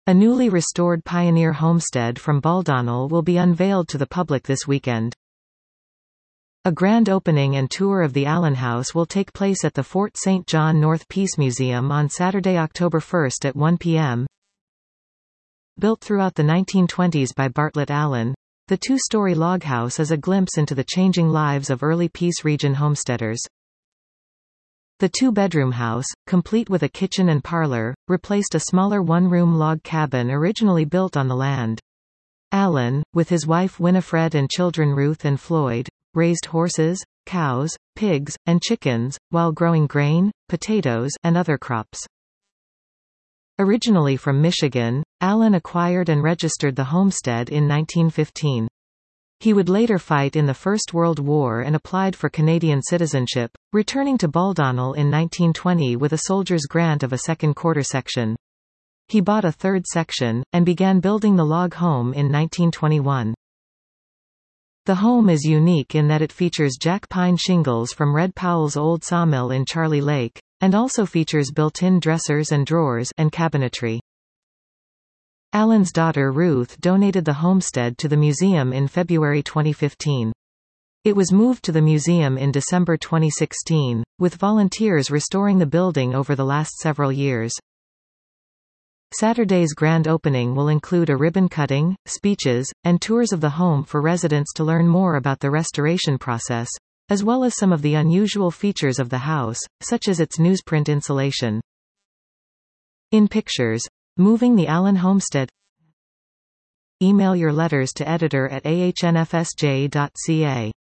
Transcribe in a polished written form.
A newly restored pioneer homestead from Baldonnel will be unveiled to the public this weekend. A grand opening and tour of the Allen House will take place at the Fort St. John North Peace Museum on Saturday, October 1 at 1 p.m. Built throughout the 1920s by Bartlett Allen, the two-story log house is a glimpse into the changing lives of early Peace Region homesteaders. The two-bedroom house, complete with a kitchen and parlor, replaced a smaller one-room log cabin originally built on the land. Allen, with his wife Winifred and children Ruth and Floyd, raised horses, cows, pigs, and chickens, while growing grain, potatoes, and other crops. Originally from Michigan, Allen acquired and registered the homestead in 1915. He would later fight in the First World War and applied for Canadian citizenship, returning to Baldonnel in 1920 with a soldier's grant of a second quarter section. He bought a third section, and began building the log home in 1921. The home is unique in that it features jack pine shingles from Red Powell's old sawmill in Charlie Lake, and also features built-in dressers and drawers and cabinetry. Allen's daughter Ruth donated the homestead to the museum in February 2015. It was moved to the museum in December 2016, with volunteers restoring the building over the last several years. Saturday's grand opening will include a ribbon cutting, speeches, and tours of the home for residents to learn more about the restoration process, as well as some of the unusual features of the house, such as its newsprint insulation. In pictures, moving the Allen homestead. Email your letters to editor@ahnfsj.ca.